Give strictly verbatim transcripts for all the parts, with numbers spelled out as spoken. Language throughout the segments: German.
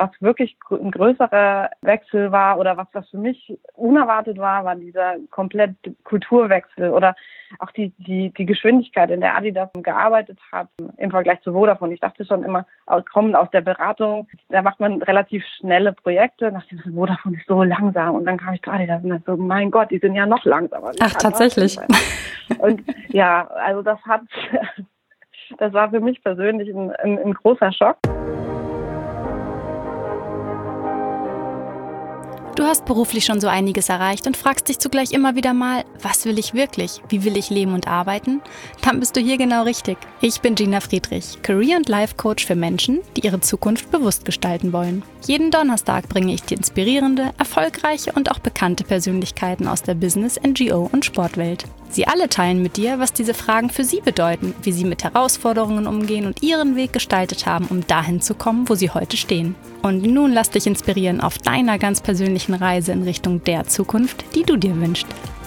was wirklich ein größerer Wechsel war oder was was für mich unerwartet war, war dieser komplett Kulturwechsel oder auch die die die Geschwindigkeit, in der Adidas gearbeitet hat im Vergleich zu Vodafone. Ich dachte schon immer, kommend aus der Beratung, da macht man relativ schnelle Projekte. Nach dem Vodafone ist so langsam und dann kam ich zu Adidas und dachte so, mein Gott, die sind ja noch langsamer. Ach, tatsächlich. Und ja, also das hat, das war für mich persönlich ein, ein, ein großer Schock. Du hast beruflich schon so einiges erreicht und fragst dich zugleich immer wieder mal, was will ich wirklich? Wie will ich leben und arbeiten? Dann bist du hier genau richtig. Ich bin Gina Friedrich, Career- und Life-Coach für Menschen, die ihre Zukunft bewusst gestalten wollen. Jeden Donnerstag bringe ich dir inspirierende, erfolgreiche und auch bekannte Persönlichkeiten aus der Business-, N G O- und Sportwelt. Sie alle teilen mit dir, was diese Fragen für sie bedeuten, wie sie mit Herausforderungen umgehen und ihren Weg gestaltet haben, um dahin zu kommen, wo sie heute stehen. Und nun lass dich inspirieren auf deiner ganz persönlichen Reise in Richtung der Zukunft, die du dir wünschst.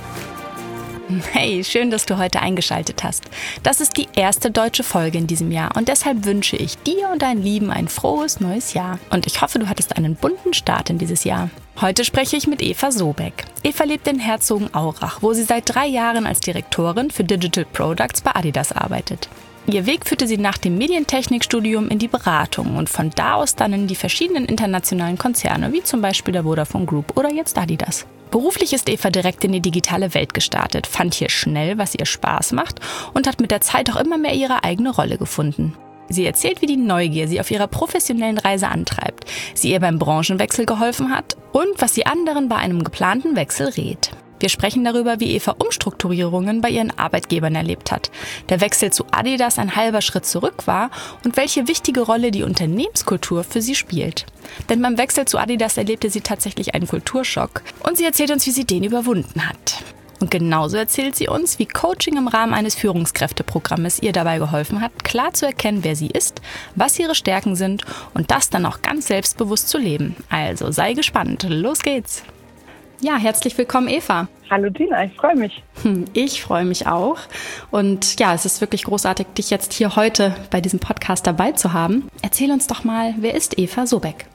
Hey, schön, dass du heute eingeschaltet hast. Das ist die erste deutsche Folge in diesem Jahr und deshalb wünsche ich dir und deinen Lieben ein frohes neues Jahr. Und ich hoffe, du hattest einen bunten Start in dieses Jahr. Heute spreche ich mit Eva Sobeck. Eva lebt in Herzogenaurach, wo sie seit drei Jahren als Direktorin für Digital Products bei Adidas arbeitet. Ihr Weg führte sie nach dem Medientechnikstudium in die Beratung und von da aus dann in die verschiedenen internationalen Konzerne, wie zum Beispiel der Vodafone Group oder jetzt Adidas. Beruflich ist Eva direkt in die digitale Welt gestartet, fand hier schnell, was ihr Spaß macht und hat mit der Zeit auch immer mehr ihre eigene Rolle gefunden. Sie erzählt, wie die Neugier sie auf ihrer professionellen Reise antreibt, sie ihr beim Branchenwechsel geholfen hat und was sie anderen bei einem geplanten Wechsel rät. Wir sprechen darüber, wie Eva Umstrukturierungen bei ihren Arbeitgebern erlebt hat, der Wechsel zu Adidas ein halber Schritt zurück war und welche wichtige Rolle die Unternehmenskultur für sie spielt. Denn beim Wechsel zu Adidas erlebte sie tatsächlich einen Kulturschock und sie erzählt uns, wie sie den überwunden hat. Und genauso erzählt sie uns, wie Coaching im Rahmen eines Führungskräfteprogrammes ihr dabei geholfen hat, klar zu erkennen, wer sie ist, was ihre Stärken sind und das dann auch ganz selbstbewusst zu leben. Also sei gespannt, los geht's! Ja, herzlich willkommen, Eva. Hallo Gina, ich freue mich. Ich freue mich auch. Und ja, es ist wirklich großartig, dich jetzt hier heute bei diesem Podcast dabei zu haben. Erzähl uns doch mal, wer ist Eva Sobeck?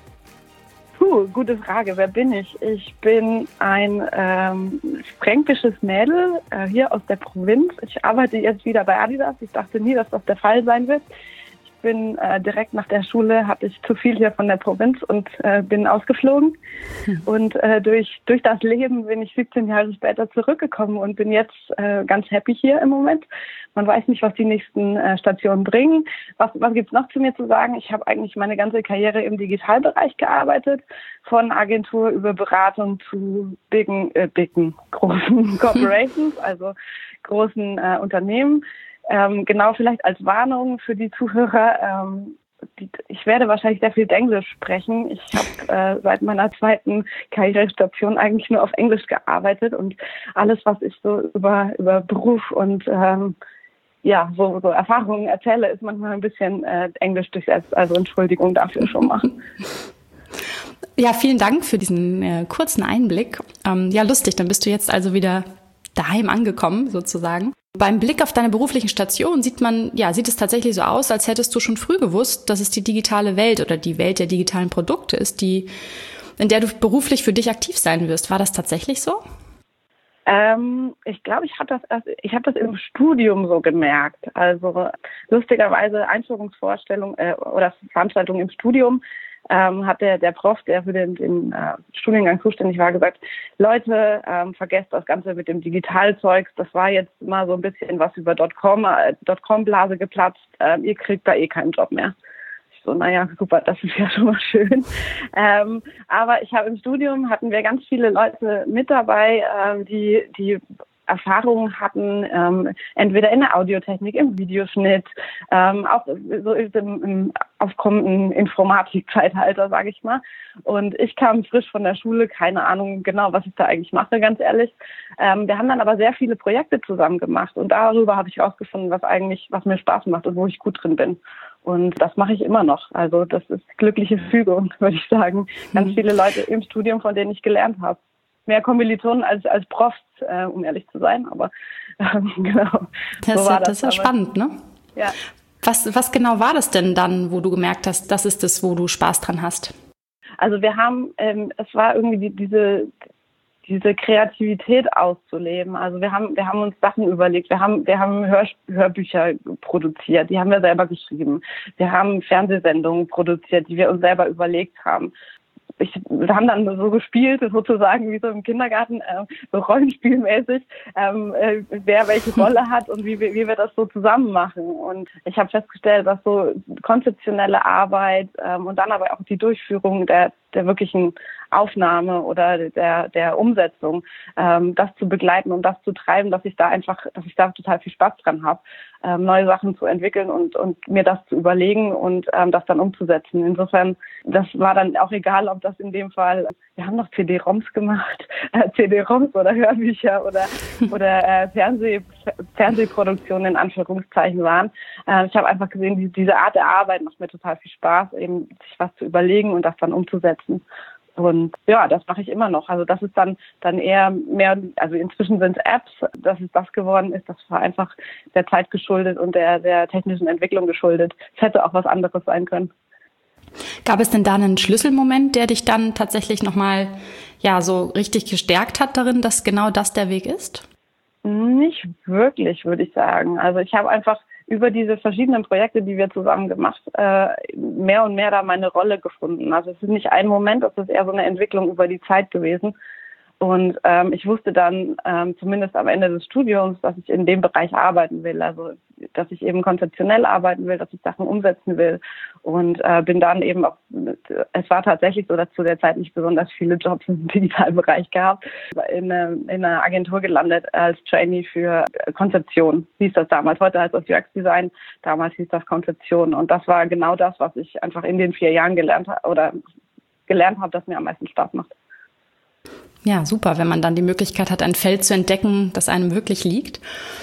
Puh, gute Frage. Wer bin ich? Ich bin ein ähm, fränkisches Mädel äh, hier aus der Provinz. Ich arbeite jetzt wieder bei Adidas. Ich dachte nie, dass das der Fall sein wird. Ich bin äh, direkt nach der Schule, hatte ich zu viel hier von der Provinz und äh, bin ausgeflogen. Hm. Und äh, durch durch das Leben bin ich siebzehn Jahre später zurückgekommen und bin jetzt äh, ganz happy hier im Moment. Man weiß nicht, was die nächsten äh, Stationen bringen. Was, was gibt's noch zu mir zu sagen? Ich habe eigentlich meine ganze Karriere im Digitalbereich gearbeitet, von Agentur über Beratung zu bigen, äh, bigen großen Corporations, also großen äh, Unternehmen. Ähm, genau, vielleicht als Warnung für die Zuhörer, ähm, die, ich werde wahrscheinlich sehr viel Englisch sprechen. Ich habe äh, seit meiner zweiten Karrierestation eigentlich nur auf Englisch gearbeitet und alles, was ich so über über Beruf und ähm, ja, so, so Erfahrungen erzähle, ist manchmal ein bisschen äh, Englisch durchsetzt. Also Entschuldigung dafür schon mal. Ja, vielen Dank für diesen äh, kurzen Einblick. Ähm, ja, lustig, dann bist du jetzt also wieder daheim angekommen, sozusagen. Beim Blick auf deine beruflichen Stationen sieht man, ja, sieht es tatsächlich so aus, als hättest du schon früh gewusst, dass es die digitale Welt oder die Welt der digitalen Produkte ist, die, in der du beruflich für dich aktiv sein wirst. War das tatsächlich so? Ähm, ich glaube, ich habe das erst, ich habe das im Studium so gemerkt. Also lustigerweise Einführungsvorstellung äh, oder Veranstaltung im Studium. Ähm, hat der, der Prof, der für den, den äh, Studiengang zuständig war, gesagt, Leute, ähm, vergesst das Ganze mit dem Digitalzeugs. Das war jetzt mal so ein bisschen was über Dotcom, äh, Dotcom-Blase geplatzt. Ähm, ihr kriegt da eh keinen Job mehr. Ich so, naja, super, das ist ja schon mal schön. Ähm, aber ich habe im Studium, hatten wir ganz viele Leute mit dabei, ähm, die, die Erfahrungen hatten, ähm, entweder in der Audiotechnik, im Videoschnitt, ähm, auch so im, im aufkommenden Informatik-Zeitalter, sage ich mal. Und ich kam frisch von der Schule, keine Ahnung genau, was ich da eigentlich mache, ganz ehrlich. Ähm, wir haben dann aber sehr viele Projekte zusammen gemacht und darüber habe ich herausgefunden, was eigentlich, was mir Spaß macht und wo ich gut drin bin. Und das mache ich immer noch. Also das ist glückliche Fügung, würde ich sagen. Ganz viele Leute im Studium, von denen ich gelernt habe. Mehr Kommilitonen als als Profs, äh, um ehrlich zu sein, aber ähm, genau. Das, so war das ist ja spannend, ne? Ja. Was, was genau war das denn dann, wo du gemerkt hast, das ist das, wo du Spaß dran hast? Also wir haben, ähm, es war irgendwie die, diese diese Kreativität auszuleben. Also wir haben wir haben uns Sachen überlegt. Wir haben wir haben Hör, Hörbücher produziert, die haben wir selber geschrieben. Wir haben Fernsehsendungen produziert, die wir uns selber überlegt haben. Ich, wir haben dann so gespielt, sozusagen wie so im Kindergarten, äh, so rollenspielmäßig, ähm, äh, wer welche Rolle hat und wie, wie wir das so zusammen machen. Und ich habe festgestellt, dass so konzeptionelle Arbeit ähm, und dann aber auch die Durchführung der, der wirklichen Aufnahme oder der, der Umsetzung, ähm, das zu begleiten und das zu treiben, dass ich da einfach, dass ich da total viel Spaß dran habe, ähm, neue Sachen zu entwickeln und, und mir das zu überlegen und ähm, das dann umzusetzen. Insofern, das war dann auch egal, ob das in dem Fall, wir haben noch C D-ROMs gemacht, äh, C D-ROMs oder Hörbücher oder oder äh, Fernseh, Fernsehproduktionen in Anführungszeichen waren. Äh, ich habe einfach gesehen, die, diese Art der Arbeit macht mir total viel Spaß, eben sich was zu überlegen und das dann umzusetzen. Und ja, das mache ich immer noch. Also das ist dann dann eher mehr, also inzwischen sind es Apps, dass es das geworden ist. Das war einfach der Zeit geschuldet und der der technischen Entwicklung geschuldet. Es hätte auch was anderes sein können. Gab es denn da einen Schlüsselmoment, der dich dann tatsächlich nochmal ja so richtig gestärkt hat darin, dass genau das der Weg ist? Nicht wirklich, würde ich sagen. Also ich habe einfach über diese verschiedenen Projekte, die wir zusammen gemacht, äh, mehr und mehr da meine Rolle gefunden. Also es ist nicht ein Moment, es ist eher so eine Entwicklung über die Zeit gewesen. Und ähm, ich wusste dann ähm, zumindest am Ende des Studiums, dass ich in dem Bereich arbeiten will. Also dass ich eben konzeptionell arbeiten will, dass ich Sachen umsetzen will. Und äh, bin dann eben auch, es war tatsächlich so, dass zu der Zeit nicht besonders viele Jobs im Digitalbereich gab, in, in einer Agentur gelandet als Trainee für Konzeption, hieß das damals. Heute heißt das U X-Design, damals hieß das Konzeption. Und das war genau das, was ich einfach in den vier Jahren gelernt habe oder gelernt habe, das mir am meisten Spaß macht. Ja, super, wenn man dann die Möglichkeit hat, ein Feld zu entdecken, das einem wirklich liegt.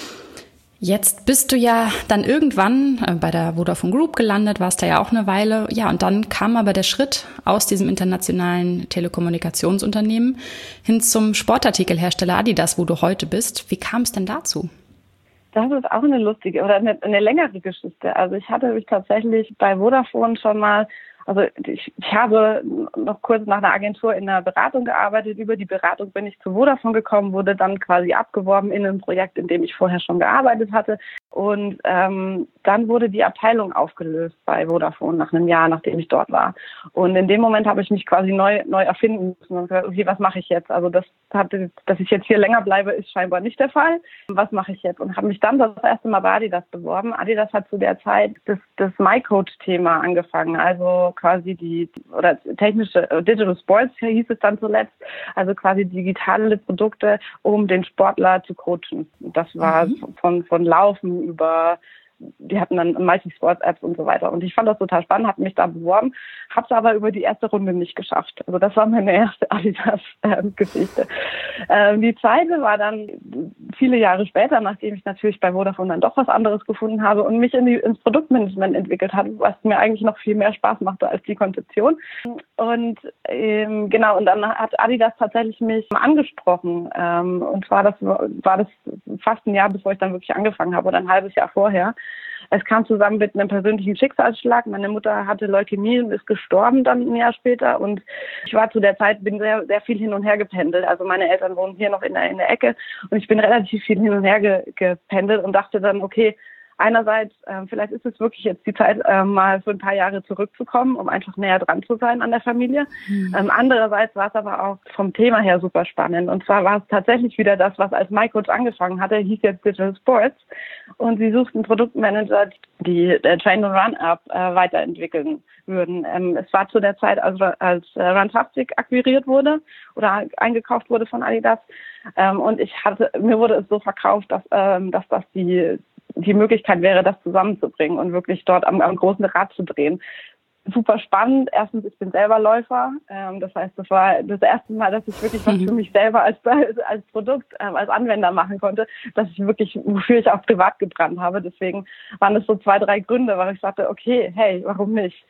Jetzt bist du ja dann irgendwann bei der Vodafone Group gelandet, warst da ja auch eine Weile. Ja, und dann kam aber der Schritt aus diesem internationalen Telekommunikationsunternehmen hin zum Sportartikelhersteller Adidas, wo du heute bist. Wie kam es denn dazu? Das ist auch eine lustige oder eine, eine längere Geschichte. Also ich hatte mich tatsächlich bei Vodafone schon mal Also ich, ich habe noch kurz nach einer Agentur in einer Beratung gearbeitet. Über die Beratung bin ich zu Vodafone gekommen, wurde dann quasi abgeworben in ein Projekt, in dem ich vorher schon gearbeitet hatte. Und ähm, dann wurde die Abteilung aufgelöst bei Vodafone nach einem Jahr, nachdem ich dort war. Und in dem Moment habe ich mich quasi neu neu erfinden müssen und gesagt, okay, was mache ich jetzt? Also das hatte, dass ich jetzt hier länger bleibe, ist scheinbar nicht der Fall. Was mache ich jetzt? Und habe mich dann das erste Mal bei Adidas beworben. Adidas hat zu der Zeit das, das MyCoach-Thema angefangen, also quasi die, oder technische, Digital Sports hieß es dann zuletzt, also quasi digitale Produkte, um den Sportler zu coachen. Das war mhm. von, von Laufen über, die hatten dann Multi-Sports-Apps und so weiter. Und ich fand das total spannend, habe mich da beworben, habe es aber über die erste Runde nicht geschafft. Also das war meine erste Adidas-Geschichte. Ähm, die zweite war dann viele Jahre später, nachdem ich natürlich bei Vodafone dann doch was anderes gefunden habe und mich in die, ins Produktmanagement entwickelt habe, was mir eigentlich noch viel mehr Spaß machte als die Konzeption. Und ähm, genau, und dann hat Adidas tatsächlich mich angesprochen. Ähm, und zwar das war das fast ein Jahr, bevor ich dann wirklich angefangen habe, oder ein halbes Jahr vorher. Es kam zusammen mit einem persönlichen Schicksalsschlag. Meine Mutter hatte Leukämie und ist gestorben dann ein Jahr später. Und ich war zu der Zeit, bin sehr, sehr viel hin und her gependelt. Also meine Eltern wohnen hier noch in der, in der Ecke. Und ich bin relativ viel hin und her ge, gependelt und dachte dann, okay, einerseits, äh, vielleicht ist es wirklich jetzt die Zeit, äh, mal für ein paar Jahre zurückzukommen, um einfach näher dran zu sein an der Familie. Mhm. Ähm, andererseits war es aber auch vom Thema her super spannend. Und zwar war es tatsächlich wieder das, was als MyCoach angefangen hatte, hieß jetzt Digital Sports. Und sie suchten Produktmanager, die der Train-and-Run-App äh, weiterentwickeln würden. Ähm, es war zu der Zeit, also als äh, Runtastic akquiriert wurde oder eingekauft wurde von Adidas. Ähm, und ich hatte, mir wurde es so verkauft, dass, ähm, dass das die die Möglichkeit wäre, das zusammenzubringen und wirklich dort am, am großen Rad zu drehen. Super spannend. Erstens, ich bin selber Läufer. Ähm, das heißt, das war das erste Mal, dass ich wirklich was für mich selber als, als Produkt, ähm, als Anwender machen konnte, dass ich wirklich, wofür ich auch privat gebrannt habe. Deswegen waren es so zwei, drei Gründe, weil ich sagte, okay, hey, warum nicht?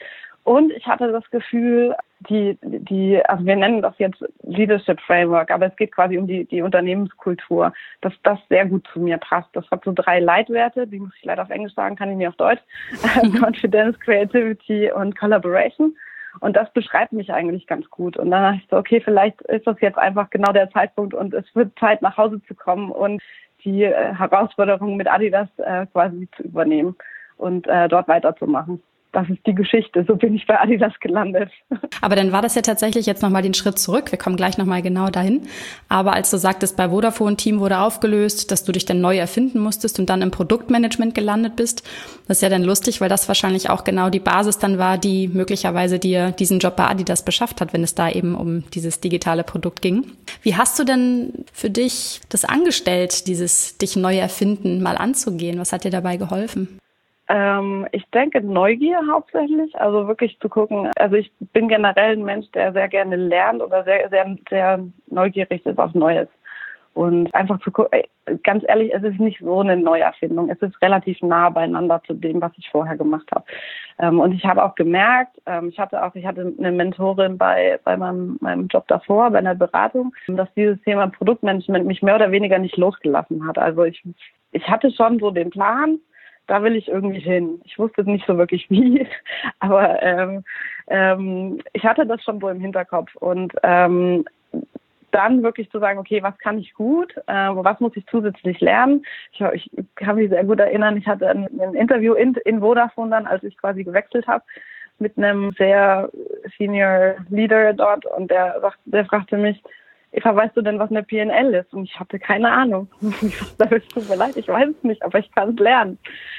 Und ich hatte das Gefühl, die, die, also wir nennen das jetzt Leadership Framework, aber es geht quasi um die, die Unternehmenskultur, dass das sehr gut zu mir passt. Das hat so drei Leitwerte, die muss ich leider auf Englisch sagen, kann ich nicht auf Deutsch. Confidence, Creativity und Collaboration. Und das beschreibt mich eigentlich ganz gut. Und dann dachte ich so, okay, vielleicht ist das jetzt einfach genau der Zeitpunkt und es wird Zeit, nach Hause zu kommen und die äh, Herausforderung mit Adidas äh, quasi zu übernehmen und äh, dort weiterzumachen. Das ist die Geschichte. So bin ich bei Adidas gelandet. Aber dann war das ja tatsächlich jetzt nochmal den Schritt zurück. Wir kommen gleich nochmal genau dahin. Aber als du sagtest, bei Vodafone Team wurde aufgelöst, dass du dich dann neu erfinden musstest und dann im Produktmanagement gelandet bist, das ist ja dann lustig, weil das wahrscheinlich auch genau die Basis dann war, die möglicherweise dir diesen Job bei Adidas beschafft hat, wenn es da eben um dieses digitale Produkt ging. Wie hast du denn für dich das angestellt, dieses dich neu erfinden mal anzugehen? Was hat dir dabei geholfen? Ähm, ich denke Neugier hauptsächlich, also wirklich zu gucken. Also ich bin generell ein Mensch, der sehr gerne lernt oder sehr, sehr, sehr neugierig ist auf Neues. Und einfach zu gucken, ganz ehrlich, es ist nicht so eine Neuerfindung. Es ist relativ nah beieinander zu dem, was ich vorher gemacht habe. Ähm, und ich habe auch gemerkt, ähm, ich hatte auch, ich hatte eine Mentorin bei, bei meinem, meinem Job davor, bei einer Beratung, dass dieses Thema Produktmanagement mich mehr oder weniger nicht losgelassen hat. Also ich, ich hatte schon so den Plan, da will ich irgendwie hin. Ich wusste nicht so wirklich wie, aber ähm, ähm, ich hatte das schon so im Hinterkopf. Und ähm, dann wirklich zu sagen, okay, was kann ich gut, äh, was muss ich zusätzlich lernen? Ich, ich kann mich sehr gut erinnern, ich hatte ein, ein Interview in, in Vodafone dann, als ich quasi gewechselt habe, mit einem sehr Senior Leader dort und der, der fragte mich, Eva, weißt du denn, was eine P N L ist? Und ich hatte keine Ahnung. Es tut mir leid, ich weiß es nicht, aber ich kann es lernen.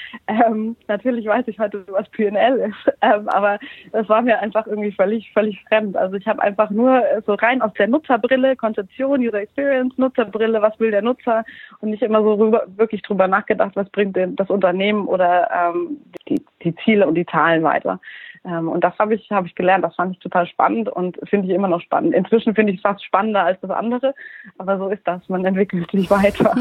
Ähm, natürlich weiß ich heute, was P N L ist, ähm, aber das war mir einfach irgendwie völlig, völlig fremd. Also ich habe einfach nur so rein aus der Nutzerbrille, Konzeption, User Experience, Nutzerbrille, was will der Nutzer und nicht immer so rüber, wirklich drüber nachgedacht, was bringt denn das Unternehmen oder ähm, die, die Ziele und die Zahlen weiter. Ähm, und das habe ich, habe ich gelernt. Das fand ich total spannend und finde ich immer noch spannend. Inzwischen finde ich es fast spannender als das andere, aber so ist das. Man entwickelt sich weiter.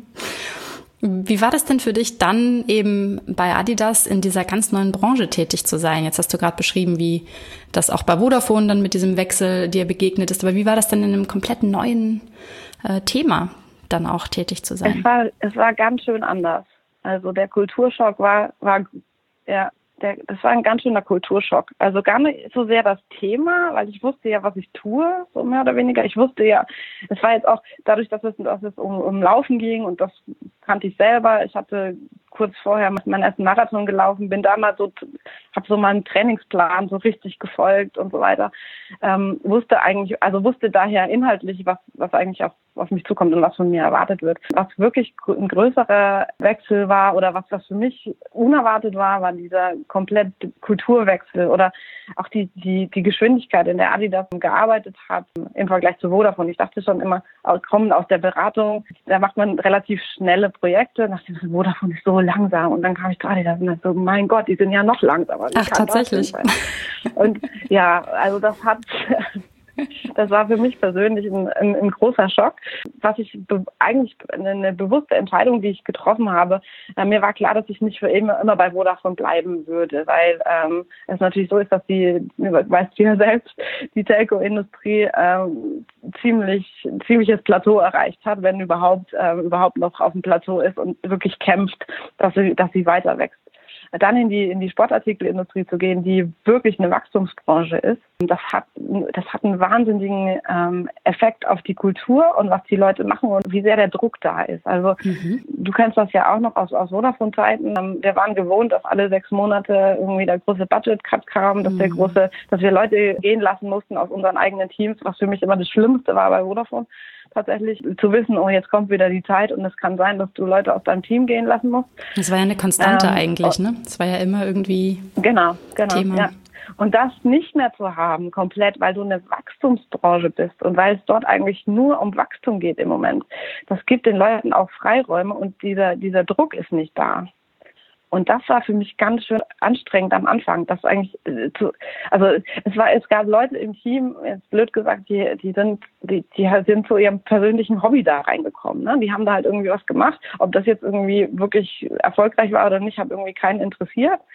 Wie war das denn für dich, dann eben bei Adidas in dieser ganz neuen Branche tätig zu sein? Jetzt hast du gerade beschrieben, wie das auch bei Vodafone dann mit diesem Wechsel dir begegnet ist. Aber wie war das denn in einem komplett neuen äh, Thema dann auch tätig zu sein? Es war, es war ganz schön anders. Also der Kulturschock war, war ja, Der, das war ein ganz schöner Kulturschock. Also gar nicht so sehr das Thema, weil ich wusste ja, was ich tue, so mehr oder weniger. Ich wusste ja, es war jetzt auch dadurch, dass es, dass es um, um Laufen ging und das kannte ich selber. Ich hatte kurz vorher meinen ersten Marathon gelaufen, bin da mal so, habe so meinen Trainingsplan so richtig gefolgt und so weiter. Ähm, wusste eigentlich, also wusste daher inhaltlich, was, was eigentlich auf, auf mich zukommt und was von mir erwartet wird. Was wirklich ein größerer Wechsel war oder was, was für mich unerwartet war, war dieser komplett Kulturwechsel oder auch die, die, die Geschwindigkeit, in der Adidas gearbeitet hat im Vergleich zu Vodafone. Ich dachte schon immer, kommend aus der Beratung, da macht man relativ schnelle Projekte. Nach dem Vodafone ist so langsam und dann kam ich zu Adidas und dachte so, mein Gott, die sind ja noch langsamer. Ach, tatsächlich. Und ja, also das hat... Das war für mich persönlich ein, ein, ein großer Schock. Was ich be- eigentlich eine, eine bewusste Entscheidung, die ich getroffen habe. Äh, mir war klar, dass ich nicht für immer, immer bei Vodafone bleiben würde, weil ähm, es natürlich so ist, dass die, weißt du ja selbst, die Telco-Industrie ähm, ziemlich ziemliches Plateau erreicht hat, wenn überhaupt äh, überhaupt noch auf dem Plateau ist und wirklich kämpft, dass sie, dass sie weiter wächst. Dann in die in die Sportartikelindustrie zu gehen, die wirklich eine Wachstumsbranche ist, das hat das hat einen wahnsinnigen ähm, Effekt auf die Kultur und was die Leute machen und wie sehr der Druck da ist. Also mhm. Du kennst das ja auch noch aus aus Vodafone-Zeiten. Wir waren gewohnt, dass alle sechs Monate irgendwie der große Budget-Cut kam, dass mhm. der große, dass wir Leute gehen lassen mussten aus unseren eigenen Teams, was für mich immer das Schlimmste war bei Vodafone. Tatsächlich zu wissen, oh, jetzt kommt wieder die Zeit und es kann sein, dass du Leute aus deinem Team gehen lassen musst. Das war ja eine Konstante ähm, eigentlich, ne? Das war ja immer irgendwie genau, genau, Thema. Ja. Und das nicht mehr zu haben, komplett, weil du eine Wachstumsbranche bist und weil es dort eigentlich nur um Wachstum geht im Moment, das gibt den Leuten auch Freiräume und dieser, dieser Druck ist nicht da. Und das war für mich ganz schön anstrengend am Anfang. Das eigentlich äh, zu, also es war, es gab Leute im Team, jetzt blöd gesagt, die, die sind, die, die sind zu ihrem persönlichen Hobby da reingekommen. Ne? Die haben da halt irgendwie was gemacht. Ob das jetzt irgendwie wirklich erfolgreich war oder nicht, hat irgendwie keinen interessiert.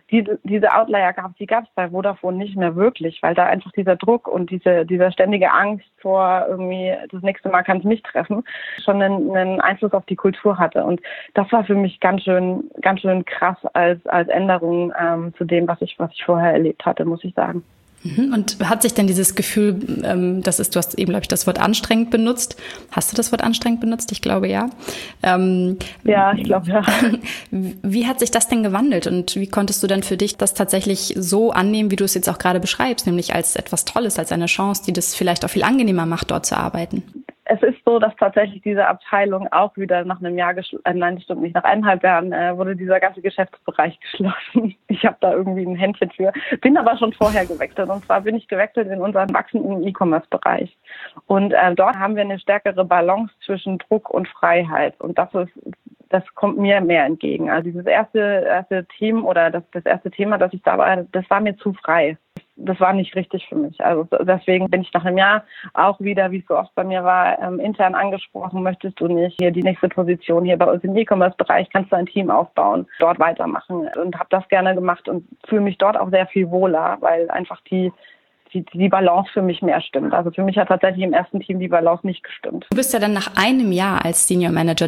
diese, diese Outlier gab, die gab es bei Vodafone nicht mehr wirklich, weil da einfach dieser Druck und diese, dieser ständige Angst vor irgendwie, das nächste Mal kann es mich treffen, schon einen, einen Einfluss auf die Kultur hatte. Und das war für mich ganz schön, ganz schön krass als, als Änderung ähm, zu dem, was ich, was ich vorher erlebt hatte, muss ich sagen. Und hat sich denn dieses Gefühl, ähm, das ist, du hast eben, glaube ich, das Wort anstrengend benutzt. Hast du das Wort anstrengend benutzt? Ich glaube, ja. Ähm, ja, ich glaube, ja. Wie hat sich das denn gewandelt und wie konntest du denn für dich das tatsächlich so annehmen, wie du es jetzt auch gerade beschreibst, nämlich als etwas Tolles, als eine Chance, die das vielleicht auch viel angenehmer macht, dort zu arbeiten? Es ist so, dass tatsächlich diese Abteilung auch wieder nach einem Jahr, geschl- äh, nein, stimmt nicht, nach eineinhalb Jahren äh, wurde dieser ganze Geschäftsbereich geschlossen. Ich habe da irgendwie ein Händchen für, bin aber schon vorher gewechselt. Und zwar bin ich gewechselt in unseren wachsenden E-Commerce-Bereich. Und äh, dort haben wir eine stärkere Balance zwischen Druck und Freiheit. Und das ist, das kommt mir mehr entgegen. Also dieses erste, erste Team oder das, das erste Thema, das ich da war, das war mir zu frei. Das war nicht richtig für mich. Also deswegen bin ich nach einem Jahr auch wieder, wie es so oft bei mir war, ähm, intern angesprochen, möchtest du nicht hier die nächste Position hier bei uns im E-Commerce-Bereich, kannst du ein Team aufbauen, dort weitermachen und habe das gerne gemacht und fühle mich dort auch sehr viel wohler, weil einfach die Die, die Balance für mich mehr stimmt. Also für mich hat tatsächlich im ersten Team die Balance nicht gestimmt. Du bist ja dann nach einem Jahr als Senior Manager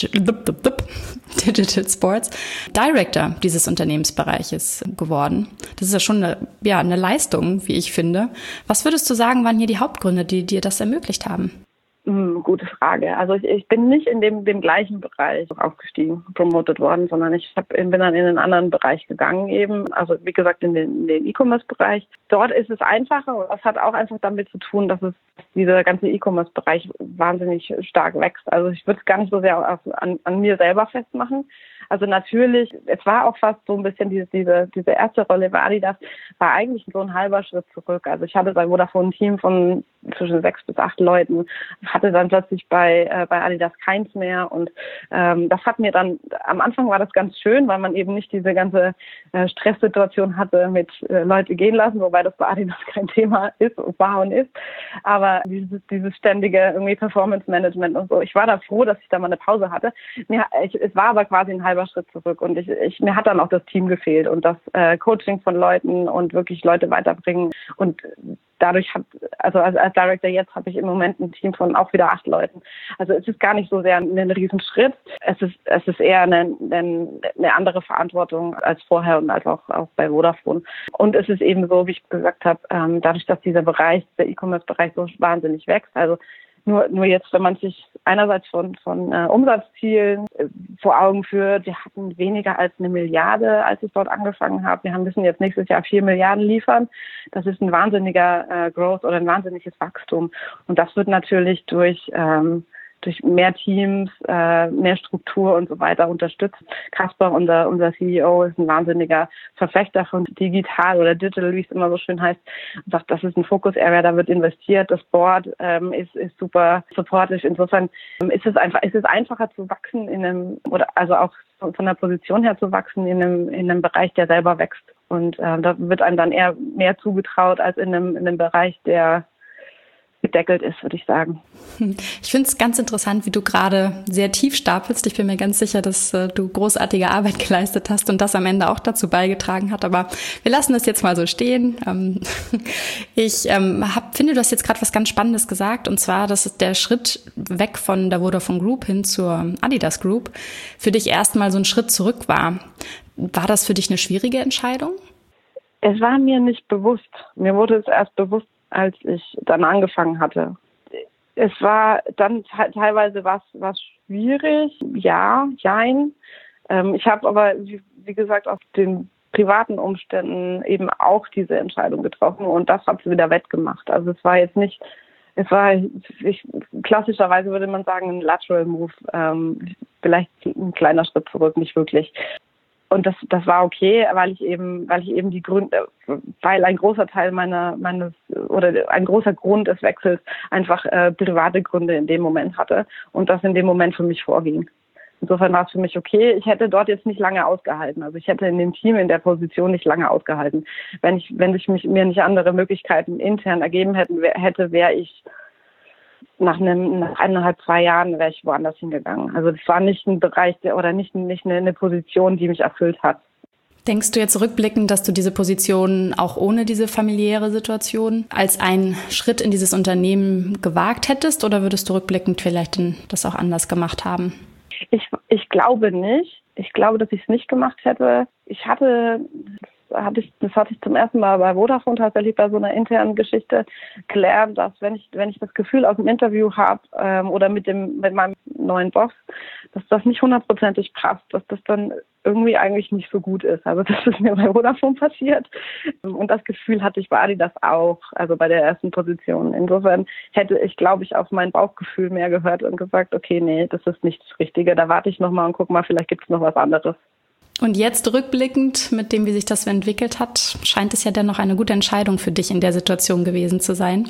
Digital Sports Director dieses Unternehmensbereiches geworden. Das ist ja schon eine, ja, eine Leistung, wie ich finde. Was würdest du sagen, waren hier die Hauptgründe, die dir das ermöglicht haben? Hm, gute Frage. Also ich, ich bin nicht in dem, dem gleichen Bereich aufgestiegen, promoted worden, sondern ich hab, bin dann in einen anderen Bereich gegangen eben. Also wie gesagt in den, in den E-Commerce-Bereich. Dort ist es einfacher und das hat auch einfach damit zu tun, dass es dieser ganze E-Commerce-Bereich wahnsinnig stark wächst. Also ich würde es gar nicht so sehr auf, an, an mir selber festmachen. Also natürlich, es war auch fast so ein bisschen diese, diese, diese erste Rolle bei Adidas, war eigentlich so ein halber Schritt zurück. Also ich hatte bei Vodafone ein Team von zwischen sechs bis acht Leuten, hatte dann plötzlich bei, äh, bei Adidas keins mehr und ähm, das hat mir dann, am Anfang war das ganz schön, weil man eben nicht diese ganze äh, Stresssituation hatte mit äh, Leute gehen lassen, wobei das bei Adidas kein Thema ist, war und ist, aber dieses, dieses ständige irgendwie Performance Management und so. Ich war da froh, dass ich da mal eine Pause hatte. Mir, ich, es war aber quasi ein halber Schritt zurück und ich, ich, mir hat dann auch das Team gefehlt und das äh, Coaching von Leuten und wirklich Leute weiterbringen und dadurch hat, also als, als Director jetzt habe ich im Moment ein Team von auch wieder acht Leuten. Also es ist gar nicht so sehr ein, ein Riesenschritt. Es ist, es ist eher eine, eine, eine andere Verantwortung als vorher und als auch, auch bei Vodafone. Und es ist eben so, wie ich gesagt habe, ähm, dadurch, dass dieser Bereich, der E-Commerce-Bereich so wahnsinnig wächst, also Nur, nur jetzt, wenn man sich einerseits von, von äh, Umsatzzielen äh, vor Augen führt, wir hatten weniger als eine Milliarde, als ich dort angefangen habe. Wir haben, müssen jetzt nächstes Jahr vier Milliarden liefern. Das ist ein wahnsinniger äh, Growth oder ein wahnsinniges Wachstum. Und das wird natürlich durch ähm, durch mehr Teams, äh, mehr Struktur und so weiter unterstützt. Kasper, unser, unser C E O, ist ein wahnsinniger Verfechter von digital oder digital, wie es immer so schön heißt. Und sagt, das ist ein Focus-Area, da wird investiert. Das Board ähm, ist, ist super supportive. Insofern ähm, ist es einfach, ist es einfacher zu wachsen in einem, oder also auch von der Position her zu wachsen in einem, in einem Bereich, der selber wächst. Und äh, da wird einem dann eher mehr zugetraut als in einem, in einem Bereich, der gedeckelt ist, würde ich sagen. Ich finde es ganz interessant, wie du gerade sehr tief stapelst. Ich bin mir ganz sicher, dass äh, du großartige Arbeit geleistet hast und das am Ende auch dazu beigetragen hat. Aber wir lassen das jetzt mal so stehen. Ähm, ich ähm, hab, finde, du hast jetzt gerade was ganz Spannendes gesagt, und zwar, dass der Schritt weg von der Vodafone Group hin zur Adidas Group für dich erstmal so ein Schritt zurück war. War das für dich eine schwierige Entscheidung? Es war mir nicht bewusst. Mir wurde es erst bewusst, als ich dann angefangen hatte. Es war dann teilweise was, was schwierig, ja, jein. Ähm, ich habe aber, wie, wie gesagt, aus den privaten Umständen eben auch diese Entscheidung getroffen und das hat es wieder wettgemacht. Also es war jetzt nicht, es war, ich, klassischerweise würde man sagen, ein Lateral Move, ähm, vielleicht ein kleiner Schritt zurück, nicht wirklich. Und das, das war okay, weil ich eben, weil ich eben die Gründe, weil ein großer Teil meiner, meines, oder ein großer Grund des Wechsels einfach äh, private Gründe in dem Moment hatte und das in dem Moment für mich vorging. Insofern war es für mich okay. Ich hätte dort jetzt nicht lange ausgehalten. Also ich hätte in dem Team in der Position nicht lange ausgehalten. Wenn ich, wenn sich mich, mir nicht andere Möglichkeiten intern ergeben hätten, wär, hätte, wäre ich nach einem, nach eineinhalb, zwei Jahren wäre ich woanders hingegangen. Also das war nicht ein Bereich der, oder nicht, nicht eine, eine Position, die mich erfüllt hat. Denkst du jetzt rückblickend, dass du diese Position auch ohne diese familiäre Situation als einen Schritt in dieses Unternehmen gewagt hättest oder würdest du rückblickend vielleicht das auch anders gemacht haben? Ich, ich glaube nicht. Ich glaube, dass ich es nicht gemacht hätte. Ich hatte, hatte ich, das hatte ich zum ersten Mal bei Vodafone tatsächlich bei so einer internen Geschichte gelernt, dass wenn ich, wenn ich das Gefühl aus dem Interview habe ähm, oder mit dem, mit meinem neuen Boss, dass das nicht hundertprozentig passt, dass das dann irgendwie eigentlich nicht so gut ist. Also das ist mir bei Vodafone passiert. Und das Gefühl hatte ich bei Adidas auch, also bei der ersten Position. Insofern hätte ich, glaube ich, auf mein Bauchgefühl mehr gehört und gesagt, okay, nee, das ist nicht das Richtige. Da warte ich nochmal und guck mal, vielleicht gibt es noch was anderes. Und jetzt rückblickend, mit dem, wie sich das so entwickelt hat, scheint es ja dennoch eine gute Entscheidung für dich in der Situation gewesen zu sein.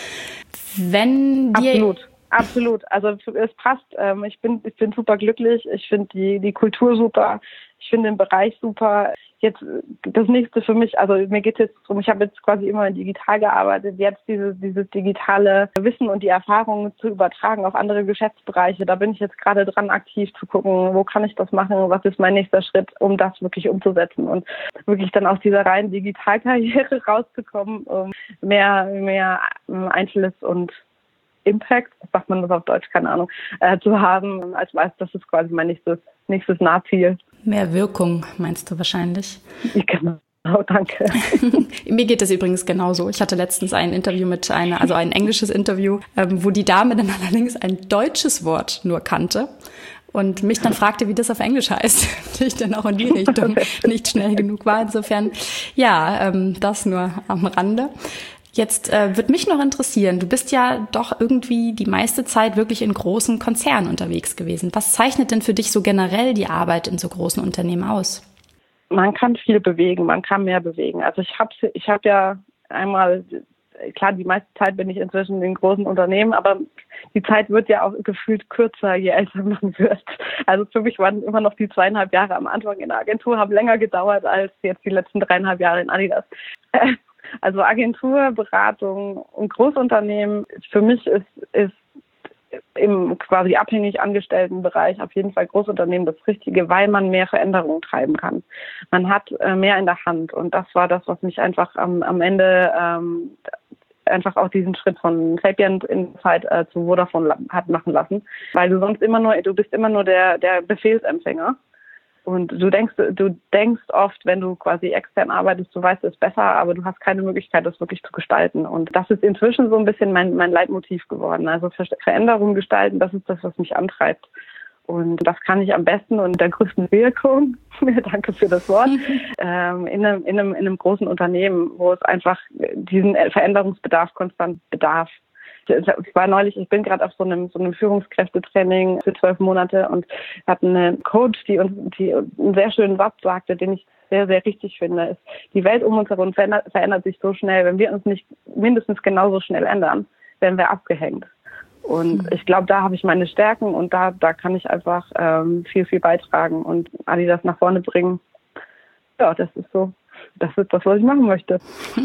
Wenn dir Absolut. Absolut. Also es passt. Ich bin, ich bin super glücklich. Ich finde die, die Kultur super. Ich finde den Bereich super. Jetzt das nächste für mich, also mir geht es jetzt darum, ich habe jetzt quasi immer digital gearbeitet, jetzt dieses, dieses digitale Wissen und die Erfahrungen zu übertragen auf andere Geschäftsbereiche. Da bin ich jetzt gerade dran, aktiv zu gucken, wo kann ich das machen, was ist mein nächster Schritt, um das wirklich umzusetzen und wirklich dann aus dieser reinen Digitalkarriere rauszukommen, um mehr, mehr Einfluss und Impact, sagt man das auf Deutsch, keine Ahnung, äh, zu haben, als weiß, das ist quasi mein nächstes, nächstes Nahziel. Mehr Wirkung, meinst du wahrscheinlich? Genau, danke. Mir geht es übrigens genauso. Ich hatte letztens ein Interview mit einer, also ein englisches Interview, ähm, wo die Dame dann allerdings ein deutsches Wort nur kannte und mich dann fragte, wie das auf Englisch heißt. Ich dann auch in die Richtung nicht schnell genug war. Insofern, ja, ähm, das nur am Rande. Jetzt äh, wird mich noch interessieren, du bist ja doch irgendwie die meiste Zeit wirklich in großen Konzernen unterwegs gewesen. Was zeichnet denn für dich so generell die Arbeit in so großen Unternehmen aus? Man kann viel bewegen, man kann mehr bewegen. Also ich habe ich hab ja einmal, klar, die meiste Zeit bin ich inzwischen in großen Unternehmen, aber die Zeit wird ja auch gefühlt kürzer, je älter man wird. Also für mich waren immer noch die zweieinhalb Jahre am Anfang in der Agentur, haben länger gedauert als jetzt die letzten dreieinhalb Jahre in Adidas. Also Agentur, Beratung und Großunternehmen, für mich ist, ist im quasi abhängig angestellten Bereich auf jeden Fall Großunternehmen das Richtige, weil man mehr Veränderungen treiben kann. Man hat äh, mehr in der Hand und das war das, was mich einfach am, am Ende ähm, einfach auch diesen Schritt von Sapient in Zeit äh, zu Vodafone hat machen lassen, weil du sonst immer nur, du bist immer nur der, der Befehlsempfänger. Und du denkst, du denkst oft, wenn du quasi extern arbeitest, du weißt es besser, aber du hast keine Möglichkeit, das wirklich zu gestalten. Und das ist inzwischen so ein bisschen mein, mein Leitmotiv geworden. Also Veränderungen gestalten, das ist das, was mich antreibt. Und das kann ich am besten und mit der größten Wirkung, danke für das Wort, ähm, in einem, in einem, in einem großen Unternehmen, wo es einfach diesen Veränderungsbedarf konstant bedarf. Ich war neulich, ich bin gerade auf so einem so einem Führungskräftetraining für zwölf Monate und hatte eine Coach, die uns die einen sehr schönen Satz sagte, den ich sehr, sehr richtig finde, ist, die Welt um uns herum verändert, verändert sich so schnell, wenn wir uns nicht mindestens genauso schnell ändern, werden wir abgehängt. Und ich glaube, da habe ich meine Stärken und da da kann ich einfach ähm, viel, viel beitragen und Adidas nach vorne bringen. Ja, das ist so. Das ist das, was ich machen möchte.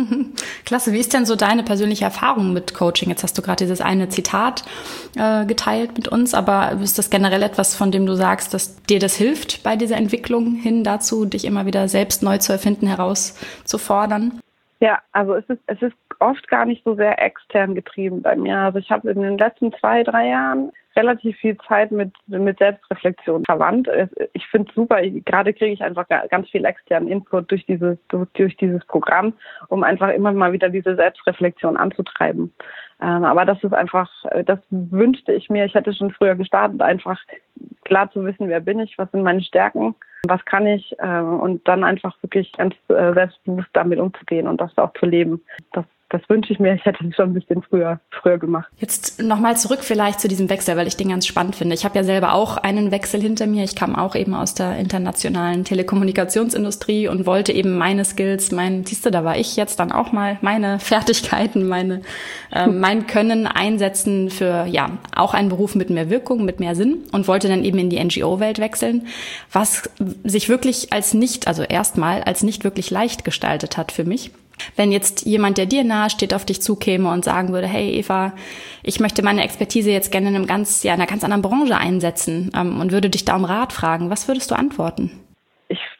Klasse. Wie ist denn so deine persönliche Erfahrung mit Coaching? Jetzt hast du gerade dieses eine Zitat äh, geteilt mit uns, aber ist das generell etwas, von dem du sagst, dass dir das hilft bei dieser Entwicklung hin dazu, dich immer wieder selbst neu zu erfinden, herauszufordern? Ja, also es ist, es ist oft gar nicht so sehr extern getrieben bei mir. Also ich habe in den letzten zwei, drei Jahren relativ viel Zeit mit mit Selbstreflexion verwandt. Ich finde es super, gerade kriege ich einfach ganz viel externen Input durch dieses durch dieses Programm, um einfach immer mal wieder diese Selbstreflexion anzutreiben. Aber das ist einfach, das wünschte ich mir, ich hätte schon früher gestartet, einfach klar zu wissen, wer bin ich, was sind meine Stärken, was kann ich und dann einfach wirklich ganz selbstbewusst damit umzugehen und das auch zu leben. Das Das wünsche ich mir, ich hätte es schon ein bisschen früher, früher gemacht. Jetzt nochmal zurück vielleicht zu diesem Wechsel, weil ich den ganz spannend finde. Ich habe ja selber auch einen Wechsel hinter mir. Ich kam auch eben aus der internationalen Telekommunikationsindustrie und wollte eben meine Skills, mein, siehst du, da war ich jetzt dann auch mal, meine Fertigkeiten, meine, äh, mein Können einsetzen für, ja, auch einen Beruf mit mehr Wirkung, mit mehr Sinn und wollte dann eben in die N G O-Welt wechseln, was sich wirklich als nicht, also erstmal als nicht wirklich leicht gestaltet hat für mich. Wenn jetzt jemand, der dir nahe steht, auf dich zukäme und sagen würde, hey Eva, ich möchte meine Expertise jetzt gerne in einem ganz, ja, in einer ganz anderen Branche einsetzen ähm, und würde dich da um Rat fragen, was würdest du antworten? Ich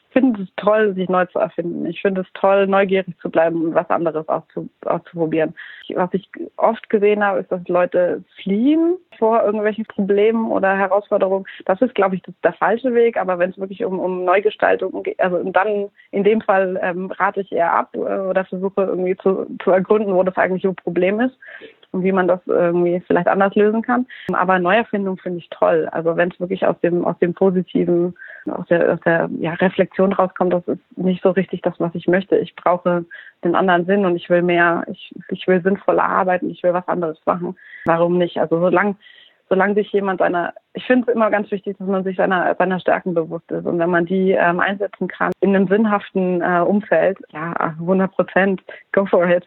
finde es toll, sich neu zu erfinden. Ich finde es toll, neugierig zu bleiben und was anderes auszu- auszuprobieren. Was ich oft gesehen habe, ist, dass Leute fliehen vor irgendwelchen Problemen oder Herausforderungen. Das ist, glaube ich, das, der falsche Weg. Aber wenn es wirklich um, um Neugestaltung geht, also dann in dem Fall ähm, rate ich eher ab äh, oder versuche irgendwie zu, zu ergründen, wo das eigentlich ein Problem ist und wie man das irgendwie vielleicht anders lösen kann. Aber Neuerfindung finde ich toll. Also wenn es wirklich aus dem aus dem positiven, aus der, aus der ja, Reflexion rauskommt, das ist nicht so richtig das, was ich möchte. Ich brauche den anderen Sinn und ich will mehr, ich, ich will sinnvoller arbeiten, ich will was anderes machen. Warum nicht? Also solange solange sich jemand seiner, ich finde es immer ganz wichtig, dass man sich seiner seiner Stärken bewusst ist. Und wenn man die ähm, einsetzen kann in einem sinnhaften äh, Umfeld, ja, hundert Prozent, go for it.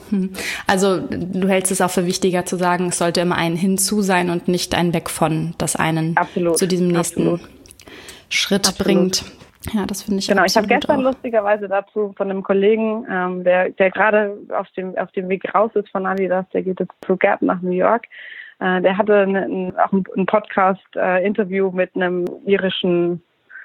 Also du hältst es auch für wichtiger zu sagen, es sollte immer ein Hinzu sein und nicht ein Weg von, das einen Absolut. zu diesem nächsten Absolut. Schritt Absolut. bringt. Ja, das finde ich Genau, ich habe gestern auch. lustigerweise dazu von einem Kollegen, ähm, der der gerade auf dem auf dem Weg raus ist von Adidas, der geht jetzt zu Gap nach New York. Äh, der hatte eine, auch ein, ein Podcast-Interview äh, mit einem irischen,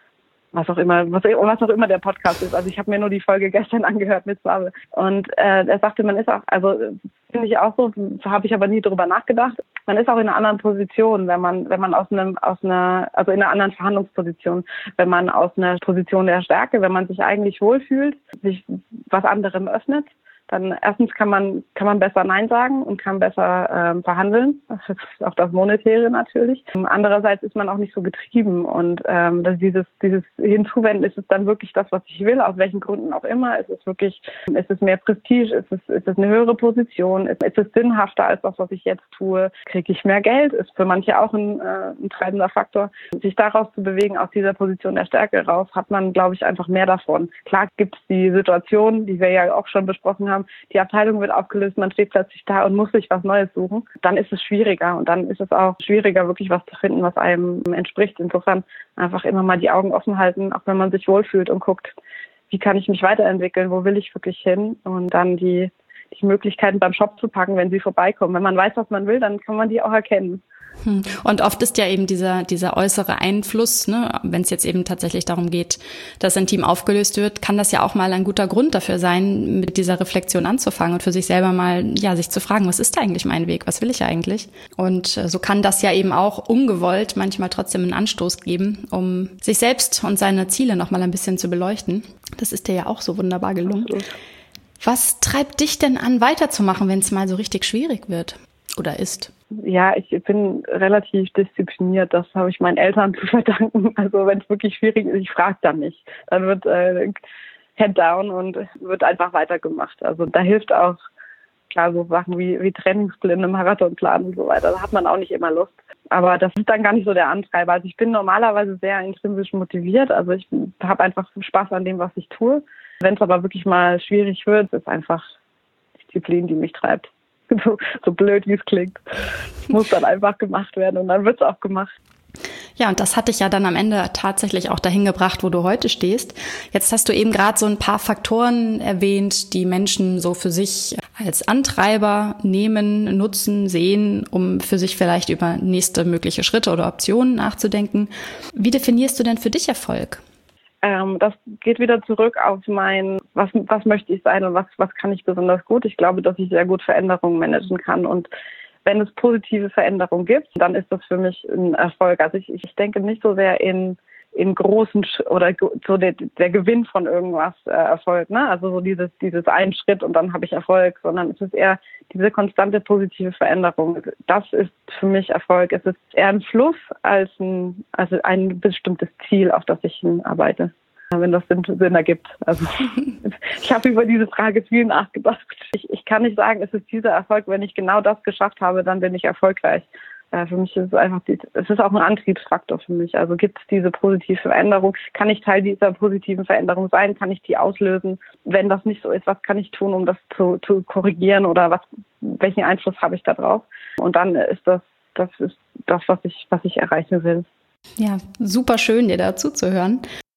was auch immer, was, was auch immer der Podcast ist. Also ich habe mir nur die Folge gestern angehört mit Swabe. Und äh, er sagte, man ist auch, also finde ich auch so, habe ich aber nie drüber nachgedacht. Man ist auch in einer anderen Position, wenn man, wenn man aus einem, aus einer, also in einer anderen Verhandlungsposition, wenn man aus einer Position der Stärke, wenn man sich eigentlich wohlfühlt, sich was anderem öffnet, dann erstens kann man kann man besser Nein sagen und kann besser ähm, verhandeln. Das ist auch das Monetäre natürlich. Andererseits ist man auch nicht so getrieben und ähm, dass dieses dieses Hinzuwenden, ist es dann wirklich das, was ich will, aus welchen Gründen auch immer. Ist es wirklich, ist es mehr Prestige, ist es ist es eine höhere Position, ist, ist es sinnhafter als das, was ich jetzt tue? Kriege ich mehr Geld? Ist für manche auch ein, äh, ein treibender Faktor. Sich daraus zu bewegen, aus dieser Position der Stärke raus, hat man, glaube ich, einfach mehr davon. Klar gibt es die Situation, die wir ja auch schon besprochen haben, die Abteilung wird aufgelöst, man steht plötzlich da und muss sich was Neues suchen, dann ist es schwieriger und dann ist es auch schwieriger, wirklich was zu finden, was einem entspricht. Insofern einfach immer mal die Augen offen halten, auch wenn man sich wohlfühlt und guckt, wie kann ich mich weiterentwickeln, wo will ich wirklich hin und dann die, die Möglichkeiten beim Shop zu packen, wenn sie vorbeikommen. Wenn man weiß, was man will, dann kann man die auch erkennen. Und oft ist ja eben dieser dieser äußere Einfluss, ne, wenn es jetzt eben tatsächlich darum geht, dass ein Team aufgelöst wird, kann das ja auch mal ein guter Grund dafür sein, mit dieser Reflexion anzufangen und für sich selber mal, ja, sich zu fragen, was ist eigentlich mein Weg, was will ich eigentlich? Und äh, so kann das ja eben auch ungewollt manchmal trotzdem einen Anstoß geben, um sich selbst und seine Ziele noch mal ein bisschen zu beleuchten. Das ist dir ja auch so wunderbar gelungen. Absolut. Was treibt dich denn an, weiterzumachen, wenn es mal so richtig schwierig wird oder ist? Ja, ich bin relativ diszipliniert. Das habe ich meinen Eltern zu verdanken. Also wenn es wirklich schwierig ist, ich frage dann nicht. Dann wird äh, Head down und wird einfach weitergemacht. Also da hilft auch, klar, so Sachen wie, wie Trainingspläne, Marathonplan und so weiter. Da hat man auch nicht immer Lust. Aber das ist dann gar nicht so der Antreiber. Also ich bin normalerweise sehr intrinsisch motiviert. Also ich habe einfach Spaß an dem, was ich tue. Wenn es aber wirklich mal schwierig wird, ist einfach Disziplin, die mich treibt. So, so blöd, wie es klingt. Muss dann einfach gemacht werden und dann wird es auch gemacht. Ja, und das hat dich ja dann am Ende tatsächlich auch dahin gebracht, wo du heute stehst. Jetzt hast du eben gerade so ein paar Faktoren erwähnt, die Menschen so für sich als Antreiber nehmen, nutzen, sehen, um für sich vielleicht über nächste mögliche Schritte oder Optionen nachzudenken. Wie definierst du denn für dich Erfolg? Ähm, das geht wieder zurück auf mein, was, was möchte ich sein und was, was kann ich besonders gut. Ich glaube, dass ich sehr gut Veränderungen managen kann und wenn es positive Veränderungen gibt, dann ist das für mich ein Erfolg. Also ich, ich denke nicht so sehr in in großen Sch- oder so der, der Gewinn von irgendwas äh, Erfolg, ne? Also so dieses dieses einen Schritt und dann habe ich Erfolg, sondern es ist eher diese konstante positive Veränderung. Das ist für mich Erfolg. Es ist eher ein Fluss als ein also ein bestimmtes Ziel, auf das ich hinarbeite. Wenn das Sinn, Sinn ergibt. Also ich habe über diese Frage viel nachgedacht. Ich, ich kann nicht sagen, es ist dieser Erfolg. Wenn ich genau das geschafft habe, dann bin ich erfolgreich. Äh, für mich ist es einfach, die, es ist auch ein Antriebsfaktor für mich. Also gibt es diese positive Veränderung? Kann ich Teil dieser positiven Veränderung sein? Kann ich die auslösen? Wenn das nicht so ist, was kann ich tun, um das zu, zu korrigieren oder was, welchen Einfluss habe ich da drauf? Und dann ist das, das ist das, was ich, was ich erreichen will. Ja, super schön, dir dazu zu hören.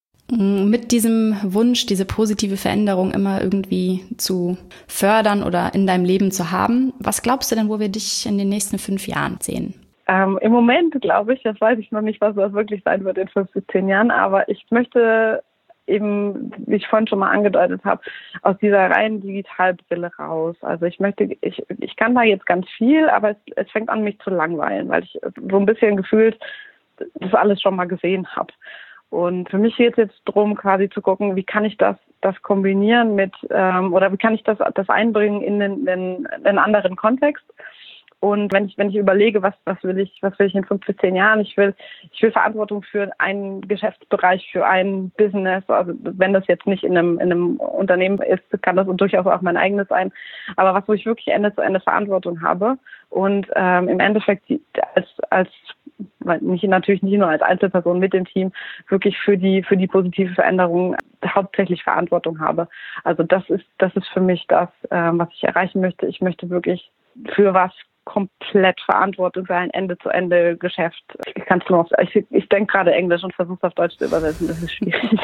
Mit diesem Wunsch, diese positive Veränderung immer irgendwie zu fördern oder in deinem Leben zu haben, was glaubst du denn, wo wir dich in den nächsten fünf Jahren sehen? Ähm, im Moment glaube ich, das weiß ich noch nicht, was das wirklich sein wird in fünf bis zehn Jahren, aber ich möchte eben, wie ich vorhin schon mal angedeutet habe, aus dieser reinen Digitalbrille raus. Also ich möchte, ich, ich kann da jetzt ganz viel, aber es, es fängt an, mich zu langweilen, weil ich so ein bisschen gefühlt das alles schon mal gesehen habe. Und für mich geht es jetzt darum, quasi zu gucken, wie kann ich das, das kombinieren mit, ähm, oder wie kann ich das, das einbringen in den, den, den anderen Kontext. Und wenn ich, wenn ich überlege, was, was will ich, was will ich in fünf bis zehn Jahren? Ich will, ich will Verantwortung für einen Geschäftsbereich, für ein Business. Also wenn das jetzt nicht in einem, in einem Unternehmen ist, kann das durchaus auch mein eigenes sein. Aber was, wo ich wirklich Ende zu Ende Verantwortung habe und ähm, im Endeffekt als, als nicht, natürlich nicht nur als Einzelperson mit dem Team, wirklich für die, für die positive Veränderung hauptsächlich Verantwortung habe. Also das ist, das ist für mich das, ähm, was ich erreichen möchte. Ich möchte wirklich für was komplett verantwortlich sein, Ende-zu-Ende-Geschäft. Ich kann's nur auf, ich, ich denke gerade Englisch und versuche es auf Deutsch zu übersetzen. Das ist schwierig.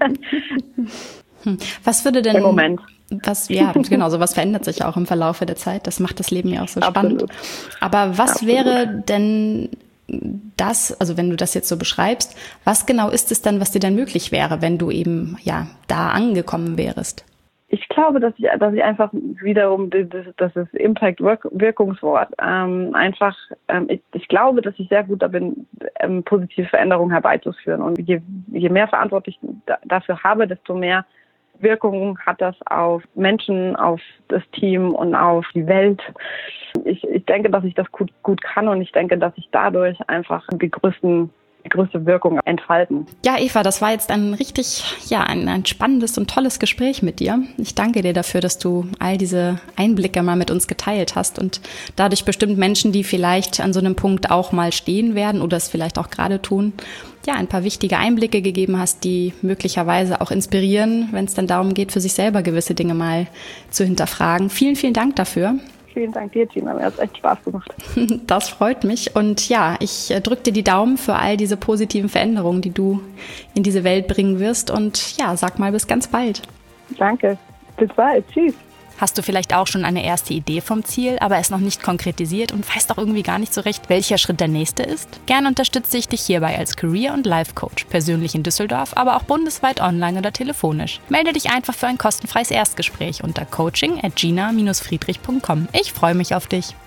Hm. Was würde denn... Im Moment. Was, ja, genau, sowas verändert sich auch im Verlaufe der Zeit. Das macht das Leben ja auch so Absolut. spannend. Aber was Absolut. wäre denn das, also wenn du das jetzt so beschreibst, was genau ist es dann, was dir dann möglich wäre, wenn du eben, ja, da angekommen wärst? Ich glaube, dass ich, dass ich einfach wiederum, das, das ist Impact-Wirkungswort, ähm, einfach, ähm, ich, ich glaube, dass ich sehr gut da bin, ähm, positive Veränderungen herbeizuführen. Und je, je mehr Verantwortung ich da, dafür habe, desto mehr Wirkung hat das auf Menschen, auf das Team und auf die Welt. Ich, ich denke, dass ich das gut, gut kann und ich denke, dass ich dadurch einfach die größten die größte Wirkung entfalten. Ja, Eva, das war jetzt ein richtig, ja, ein, ein spannendes und tolles Gespräch mit dir. Ich danke dir dafür, dass du all diese Einblicke mal mit uns geteilt hast und dadurch bestimmt Menschen, die vielleicht an so einem Punkt auch mal stehen werden oder es vielleicht auch gerade tun, ja, ein paar wichtige Einblicke gegeben hast, die möglicherweise auch inspirieren, wenn es dann darum geht, für sich selber gewisse Dinge mal zu hinterfragen. Vielen, vielen Dank dafür. Vielen Dank dir, Gina. Mir hat es echt Spaß gemacht. Das freut mich. Und ja, ich drücke dir die Daumen für all diese positiven Veränderungen, die du in diese Welt bringen wirst. Und ja, sag mal, bis ganz bald. Danke. Bis bald. Tschüss. Hast du vielleicht auch schon eine erste Idee vom Ziel, aber es noch nicht konkretisiert und weißt auch irgendwie gar nicht so recht, welcher Schritt der nächste ist? Gern unterstütze ich dich hierbei als Career- und Life-Coach, persönlich in Düsseldorf, aber auch bundesweit online oder telefonisch. Melde dich einfach für ein kostenfreies Erstgespräch unter coaching at gina dash friedrich punkt com. Ich freue mich auf dich.